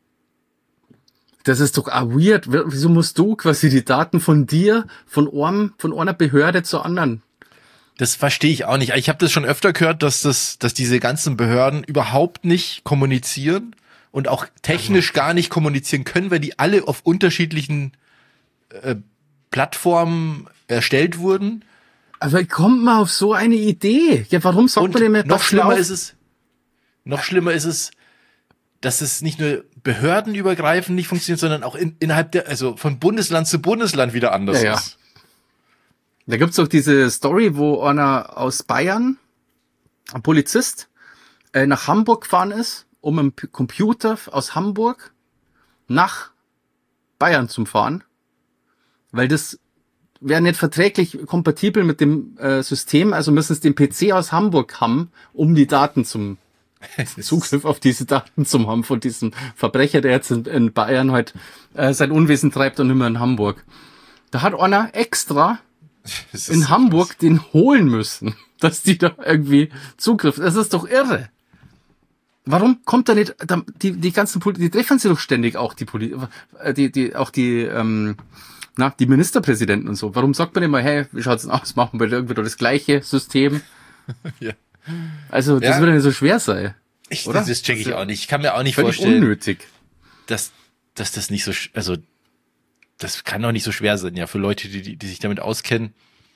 Das ist doch auch weird. Wieso musst du quasi die Daten von dir, von einem, von einer Behörde zur anderen? das verstehe ich auch nicht. Ich habe das schon öfter gehört, dass das, dass diese ganzen Behörden überhaupt nicht kommunizieren und auch technisch gar nicht kommunizieren können, weil die alle auf unterschiedlichen äh, Plattformen erstellt wurden. Aber wie kommt man auf so eine Idee? Ja, warum sagt Und man dem nicht, noch pass schlimmer auf? ist es, noch schlimmer ist es, dass es nicht nur behördenübergreifend nicht funktioniert, sondern auch in, innerhalb der, also von Bundesland zu Bundesland wieder anders Ja, ja. ist. Da gibt's doch diese Story, wo einer aus Bayern, ein Polizist, äh, nach Hamburg gefahren ist, um einen P- Computer aus Hamburg nach Bayern zu fahren, weil das wäre nicht verträglich kompatibel mit dem äh, System, also müssen es den P C aus Hamburg haben, um die Daten zum Zugriff auf diese Daten zu haben von diesem Verbrecher, der jetzt in, in Bayern halt äh, sein Unwesen treibt und immer in Hamburg. Da hat einer extra Das ist in so Hamburg krass. den holen müssen, dass die da irgendwie Zugriff. Das ist doch irre. Warum kommt da nicht, da, die, die ganzen Poli die treffen sich doch ständig auch, die Poli äh, die, die, auch die, ähm, na, die Ministerpräsidenten und so. Warum sagt man immer, hey, wie schaut's denn aus, machen wir irgendwie doch das gleiche System? Ja. Also, das Ja. würde nicht so schwer sein. Ich, Oder? das das check ich Das ist auch nicht. Ich kann mir auch nicht Völlig vorstellen, unnötig. dass, dass das nicht so, sch- also, das kann doch nicht so schwer sein, ja, für Leute, die, die, die sich damit auskennen.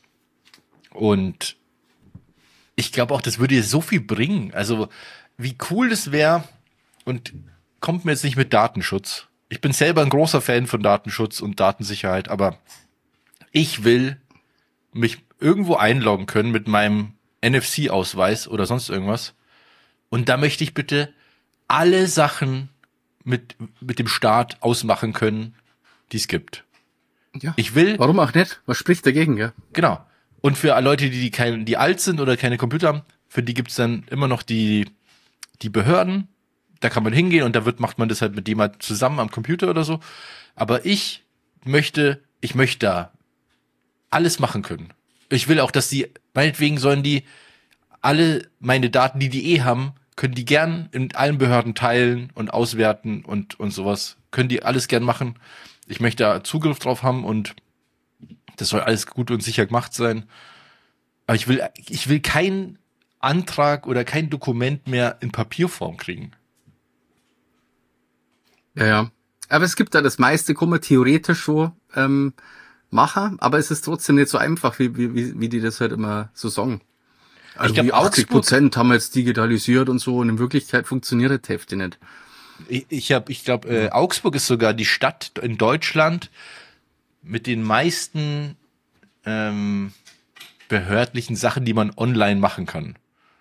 Und ich glaube auch, das würde dir so viel bringen. Also, wie cool das wäre, und kommt mir jetzt nicht mit Datenschutz. Ich bin selber ein großer Fan von Datenschutz und Datensicherheit, aber ich will mich irgendwo einloggen können mit meinem N F C-Ausweis oder sonst irgendwas. Und da möchte ich bitte alle Sachen mit, mit dem Staat ausmachen können, die es gibt. Ja. Ich will. Warum auch nicht? Was spricht dagegen, gell? Genau. Und für Leute, die, die, kein, die alt sind oder keine Computer haben, für die gibt's dann immer noch die, die Behörden. Da kann man hingehen und da wird, macht man das halt mit jemand zusammen am Computer oder so. Aber ich möchte, ich möchte da alles machen können. Ich will auch, dass die, meinetwegen sollen die alle meine Daten, die die eh haben, können die gern in allen Behörden teilen und auswerten und, und sowas. Können die alles gern machen. Ich möchte da Zugriff drauf haben und das soll alles gut und sicher gemacht sein. Aber ich will, ich will keinen Antrag oder kein Dokument mehr in Papierform kriegen. Ja, ja. Aber es gibt da das meiste, kann man theoretisch schon ähm, machen, aber es ist trotzdem nicht so einfach, wie, wie, wie die das halt immer so sagen. Also ich glaub, die achtzig Prozent haben wir jetzt digitalisiert und so und in Wirklichkeit funktioniert das Hefte nicht. Ich, ich habe, ich glaube, äh, Augsburg ist sogar die Stadt in Deutschland mit den meisten ähm, behördlichen Sachen, die man online machen kann.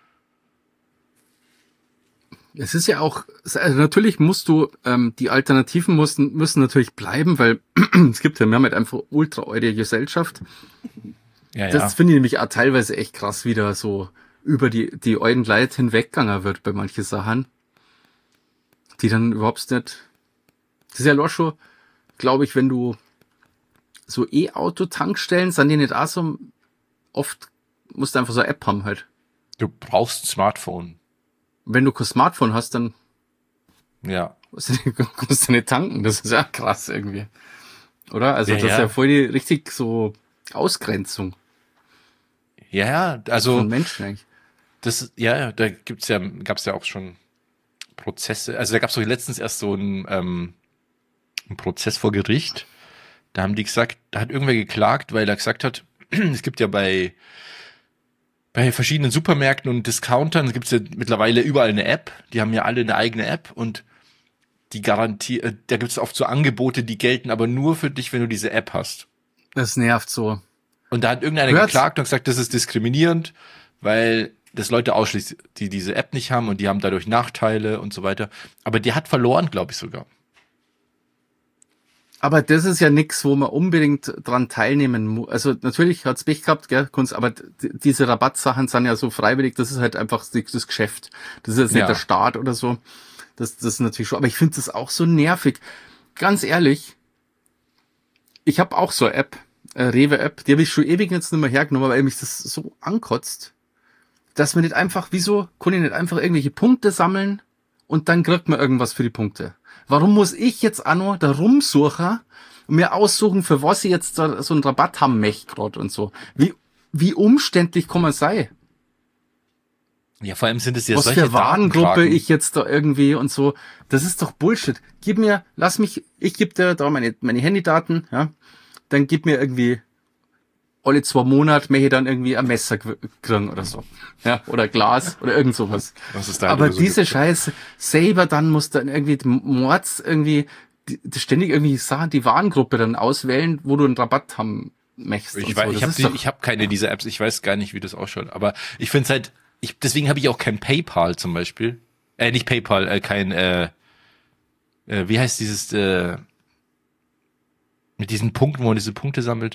Es ist ja auch, also natürlich musst du, ähm, die Alternativen müssen, müssen natürlich bleiben, weil es gibt ja, wir haben halt einfach ultra eure Gesellschaft. Ja, ja. Das finde ich nämlich auch teilweise echt krass, wie da so über die, die alten Leute hinweggegangen wird bei manchen Sachen, die dann überhaupt nicht, das ist ja auch schon, glaube ich, wenn du so E-Auto-Tankstellen, sind die nicht auch so, oft musst du einfach so eine App haben halt. Du brauchst ein Smartphone. Wenn du kein Smartphone hast, dann Ja. musst du nicht tanken. Das ist ja krass irgendwie. Oder? Also Ja, das ist ja. ja voll die richtig so Ausgrenzung Ja, ja, also von Menschen eigentlich. das, ja, ja, da gibt's ja, gab's ja auch schon Prozesse. Also da gab's doch letztens erst so einen, ähm, einen Prozess vor Gericht. Da haben die gesagt, da hat irgendwer geklagt, weil er gesagt hat, es gibt ja bei bei verschiedenen Supermärkten und Discountern gibt's ja mittlerweile überall eine App. Die haben ja alle eine eigene App und die Garantie, äh, da gibt's oft so Angebote, die gelten aber nur für dich, wenn du diese App hast. Das nervt so. Und da hat irgendeiner Hört's? geklagt und gesagt, das ist diskriminierend, weil das Leute ausschließt, die diese App nicht haben und die haben dadurch Nachteile und so weiter. Aber der hat verloren, glaube ich sogar. Aber das ist ja nix, wo man unbedingt dran teilnehmen muss. Also natürlich hat's Pech gehabt, gell, Kunst, aber d- diese Rabattsachen sind ja so freiwillig, das ist halt einfach das das Geschäft. Das ist jetzt nicht Ja. der Staat oder so. Das, das ist natürlich schon, aber ich finde das auch so nervig. Ganz ehrlich, ich habe auch so eine App, äh, Rewe-App, die habe ich schon ewig jetzt nicht mehr hergenommen, weil mich das so ankotzt, dass man nicht einfach, wieso kann ich nicht einfach irgendwelche Punkte sammeln und dann kriegt man irgendwas für die Punkte? Warum muss ich jetzt auch noch da rumsuchen und mir aussuchen, für was ich jetzt da so einen Rabatt haben möchte gerade und so? Wie, wie umständlich kann man sein? Ja, vor allem sind es ja Was solche für Warengruppe Datenkraken. ich jetzt da irgendwie und so. Das ist doch Bullshit. Gib mir, lass mich, ich gebe dir da meine, meine Handydaten, ja. Dann gib mir irgendwie alle zwei Monate möchte ich dann irgendwie ein Messer qu- kriegen oder so. Ja, oder Glas oder irgend sowas. Was es da Aber halt so diese gibt. Scheiße selber dann muss dann irgendwie die Mords irgendwie die, die ständig irgendwie Sachen, die Warengruppe dann auswählen, wo du einen Rabatt haben möchtest. Ich und weiß, so. ich Das habe ist die, doch- ich habe keine dieser Apps. Ich weiß gar nicht, wie das ausschaut. Aber ich finde es halt, ich, deswegen habe ich auch kein PayPal zum Beispiel. Äh, nicht PayPal, äh, kein, äh, äh, wie heißt dieses, äh, mit diesen Punkten, wo man diese Punkte sammelt.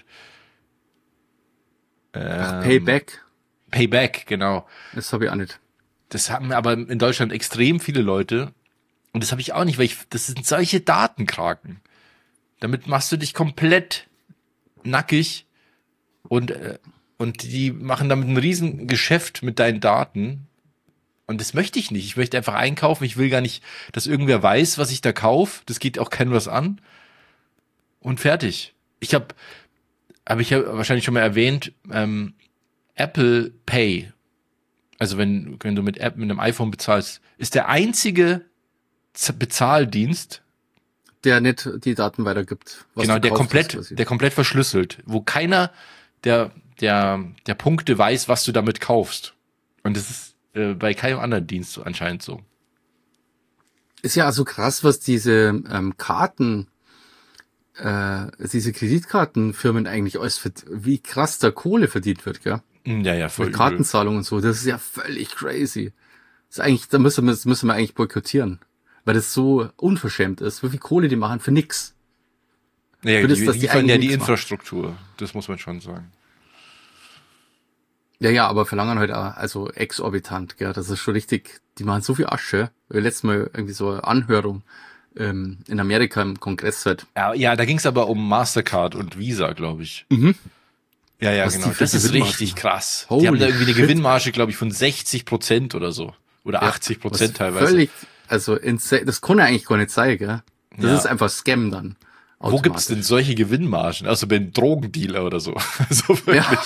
Ach, Ähm, Payback, Payback, genau. das habe ich auch nicht. Das haben aber in Deutschland extrem viele Leute. Und das habe ich auch nicht, weil ich, das sind solche Datenkraken. Damit machst du dich komplett nackig und, äh, und die machen damit ein riesen Geschäft mit deinen Daten. Und das möchte ich nicht. Ich möchte einfach einkaufen. Ich will gar nicht, dass irgendwer weiß, was ich da kaufe. Das geht auch keinem was an. Und fertig. Ich habe, habe ich ja wahrscheinlich schon mal erwähnt, ähm, Apple Pay. Also wenn, wenn du mit App, mit einem iPhone bezahlst, ist der einzige Z- Bezahldienst, Der nicht die Daten weitergibt. was genau, du der gekauft komplett, hast, quasi. der komplett verschlüsselt, wo keiner der, der, der Punkte weiß, was du damit kaufst. Und das ist äh, bei keinem anderen Dienst so anscheinend so. Ist ja also krass, was diese ähm, Karten, äh, diese Kreditkartenfirmen eigentlich alles, verd- wie krass da Kohle verdient wird, gell? Ja, ja, voll Mit übel. Kartenzahlungen und so, das ist ja völlig crazy. Das ist eigentlich, da müssen wir, das müssen wir eigentlich boykottieren. weil das so unverschämt ist. Wie viel Kohle die machen für nix. Naja, für das, die dass die liefern ja eigentlich die nichts Infrastruktur. Das muss man schon sagen. Ja, ja, aber verlangen halt auch, also exorbitant, gell. Das ist schon richtig, die machen so viel Asche. Letztes Mal irgendwie so eine Anhörung ähm, in Amerika im Kongress halt. Ja, ja, da ging es aber um Mastercard und Visa, glaube ich. Mhm. Ja, ja, Was genau. die für Das ist Gewinnmargen richtig machen. krass. Holy die haben da irgendwie eine shit. Gewinnmarge, glaube ich, von sechzig Prozent oder so. Oder Ja, achtzig Prozent was teilweise. Völlig, also insane, das kann ja eigentlich gar nicht sein, gell. Das Ja. ist einfach Scam dann. Wo gibt's denn solche Gewinnmargen? Also bei einem Drogendealer oder so. So wirklich. Ja.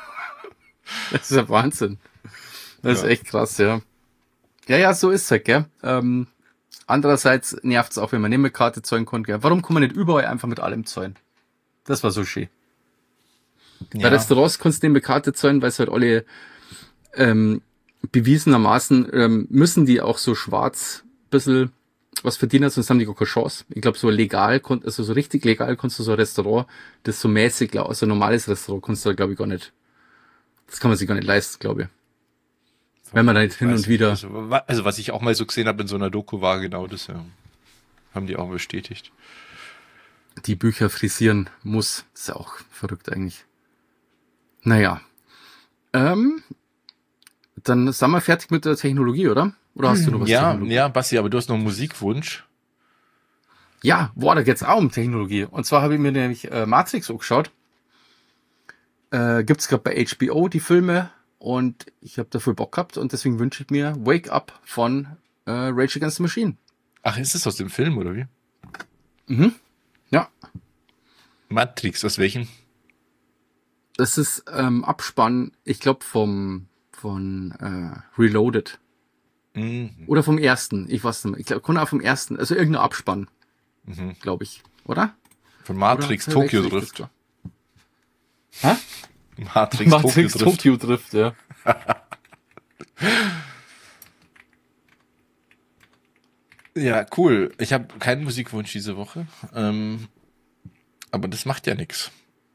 Das ist ja Wahnsinn. Das Ja. ist echt krass, ja. Ja, ja, so ist es halt, gell. Ähm, andererseits nervt es auch, wenn man nicht mit Karte zahlen kann, gell. Warum kann man nicht überall einfach mit allem zahlen? Das war so schön. Bei Ja. Restaurants kannst du nicht mit Karte zahlen, weil es halt alle ähm, bewiesenermaßen ähm, müssen die auch so schwarz ein bisschen was verdienen, sonst haben die gar keine Chance. Ich glaube, so legal, kon- also so richtig legal kannst du so ein Restaurant, das so mäßig, also ein normales Restaurant kannst du da, glaube ich, gar nicht. Das kann man sich gar nicht leisten, glaube ich. Wenn man da nicht hin Weiß und wieder, nicht. Also, wa- also was ich auch mal so gesehen habe in so einer Doku war genau das, ja. Haben die auch bestätigt. die Bücher frisieren muss. Ist ja auch verrückt eigentlich. Naja. Ähm, dann sind wir fertig mit der Technologie, oder? Oder hast du noch was Ja, Technologie? ja, Basti, aber du hast noch einen Musikwunsch. Ja, boah, da geht's auch um Technologie. Und zwar habe ich mir nämlich äh, Matrix angeschaut. Äh, gibt's gerade bei H B O die Filme und ich habe dafür Bock gehabt und deswegen wünsche ich mir Wake Up von äh, Rage Against the Machine. Ach, ist das aus dem Film, oder wie? Mhm. Ja, Matrix, aus welchen? das ist ähm, Abspann, ich glaube vom von äh, Reloaded Mhm. oder vom ersten. Ich weiß nicht mehr. Ich glaube, kann auch vom ersten, also irgendein Abspann, Mhm. glaube ich, oder? Von Matrix Oder Tokyo verwechsel ich Drift. das? Hä? Matrix, Matrix Tokyo Drift. Tokyo Drift, ja. Ja, cool. Ich habe keinen Musikwunsch diese Woche. Ähm, aber das macht ja nichts.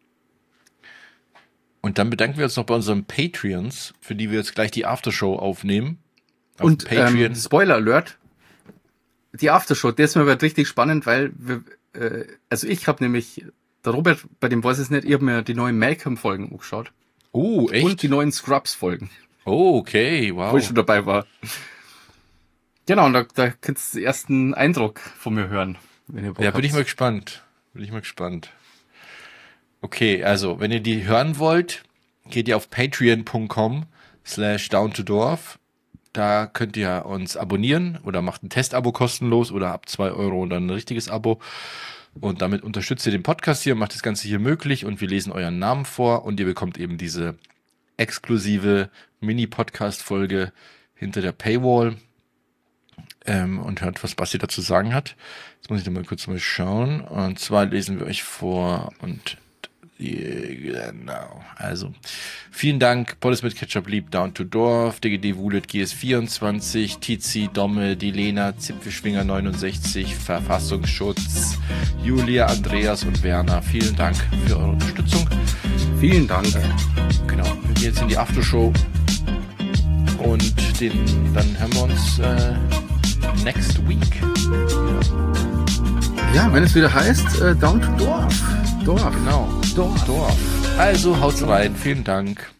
Und dann bedanken wir uns noch bei unseren Patreons, für die wir jetzt gleich die Aftershow aufnehmen. Auf Und Patreon. ähm, Spoiler Alert, die Aftershow, der ist mir aber richtig spannend, weil wir, äh, also ich habe nämlich, der Robert, bei dem weiß ich es nicht, ich habe mir die neuen Malcolm-Folgen angeschaut. oh, echt? Und die neuen Scrubs-Folgen, oh, okay, wow. wo ich schon dabei war. Genau, und da, da könnt ihr den ersten Eindruck von mir hören. Wenn ihr Bock Ja, bin ich habt. mal gespannt. Bin ich mal gespannt. Okay, also, wenn ihr die hören wollt, geht ihr auf patreon.com slash down to dorf. Da könnt ihr uns abonnieren oder macht ein Testabo kostenlos oder ab zwei Euro und dann ein richtiges Abo. Und damit unterstützt ihr den Podcast hier, macht das Ganze hier möglich und wir lesen euren Namen vor und ihr bekommt eben diese exklusive Mini-Podcast-Folge hinter der Paywall. Ähm, und hört, was Basti dazu sagen hat. Jetzt muss ich noch mal kurz mal schauen. Und zwar lesen wir euch vor und genau. Also, vielen Dank, Poddes mit Ketchup Lieb, Down to Dorf, D G D Wulet, G S vierundzwanzig, Tizi, Domme, Dilena, Zipfelschwinger neunundsechzig, Verfassungsschutz, Julia, Andreas und Werner. Vielen Dank für eure Unterstützung. Vielen Dank. Genau, wir gehen jetzt in die Aftershow und den, dann hören wir uns äh, next week. Ja, wenn es wieder heißt, äh, Down to Dorf. Dorf. Genau, Dorf. Dorf. Also haut's rein. Vielen Dank.